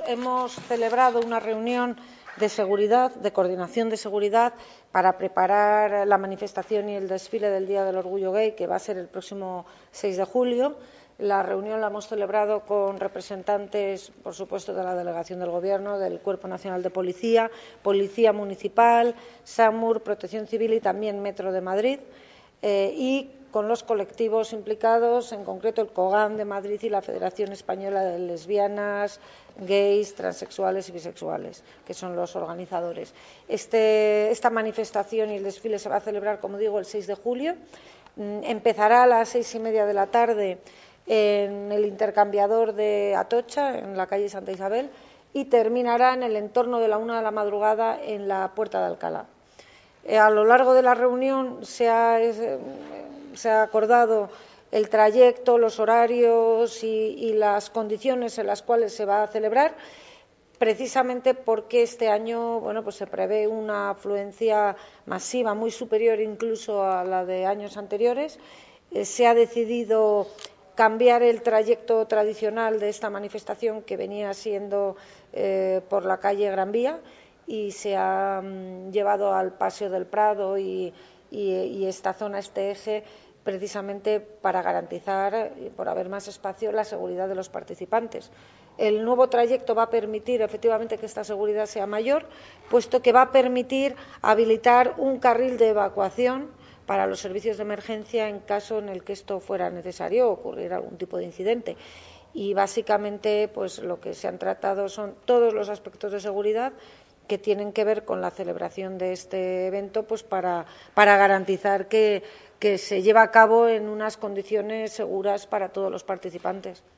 hemos celebrado una reunión de seguridad, de coordinación de seguridad, para preparar la manifestación y el desfile del Día del Orgullo Gay, que va a ser el próximo 6 de julio. La reunión la hemos celebrado con representantes, por supuesto, de la Delegación del Gobierno, del Cuerpo Nacional de Policía, Policía Municipal, SAMUR, Protección Civil y también Metro de Madrid, y con los colectivos implicados, en concreto el COGAM de Madrid y la Federación Española de Lesbianas, Gays, Transexuales y Bisexuales, que son los organizadores. Esta manifestación y el desfile se va a celebrar, como digo, el 6 de julio. Empezará a las 6:30 de la tarde en el intercambiador de Atocha, en la calle Santa Isabel, y terminará en el entorno de la 1 de la madrugada en la Puerta de Alcalá. A lo largo de la reunión se ha acordado el trayecto, los horarios y las condiciones en las cuales se va a celebrar, precisamente porque este año se prevé una afluencia masiva muy superior incluso a la de años anteriores. Se ha decidido cambiar el trayecto tradicional de esta manifestación, que venía siendo por la calle Gran Vía, y se ha llevado al Paseo del Prado y esta zona, este eje, precisamente para garantizar, por haber más espacio, la seguridad de los participantes. El nuevo trayecto va a permitir efectivamente que esta seguridad sea mayor, puesto que va a permitir habilitar un carril de evacuación para los servicios de emergencia en caso en el que esto fuera necesario o ocurriera algún tipo de incidente. Y básicamente lo que se han tratado son todos los aspectos de seguridad que tienen que ver con la celebración de este evento, para garantizar que se lleva a cabo en unas condiciones seguras para todos los participantes.